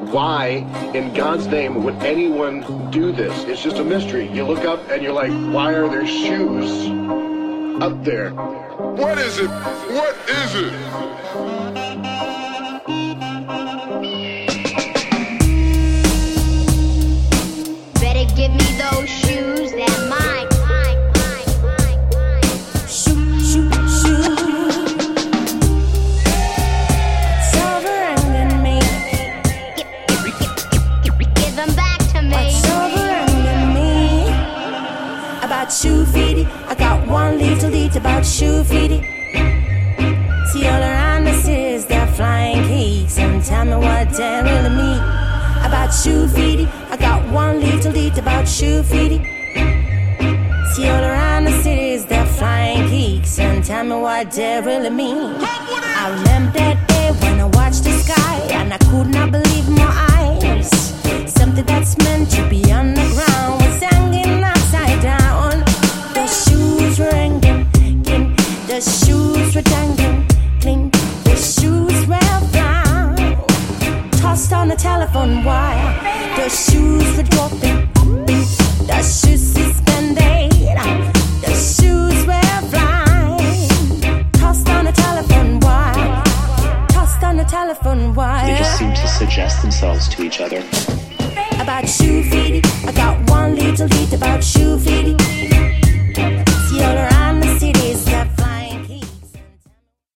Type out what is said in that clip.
Why, in God's name, would anyone do this? It's just a mystery. You look up and you're like, why are there shoes up there? What is it? What is it? Better give me those shoes, they're mine. Shoot, shoot, shoot. It's overrunning me. Give them back to me. What's overrunning me? About shoe feety. I got one little deed about shoe feety. See all around the cities, they're flying cakes. And tell me what they really mean. About shoe feety. I got one little deed about shoe feety. See all around the cities, they're flying geeks. And tell me what they really mean. I remember that day when I watched the sky, and I could not believe my eyes. Something that's meant to be on the ground was hanging upside down. The shoes were hanging, cling. The shoes were dangling, cling. The shoes were brown, tossed on the telephone wire. The shoes were dropping, the shoes suspended. The shoes were flying, tossed on the telephone wire. Tossed on the telephone wire. They just seem to suggest themselves to each other. About shoe feety, I got one little deed about shoe feety.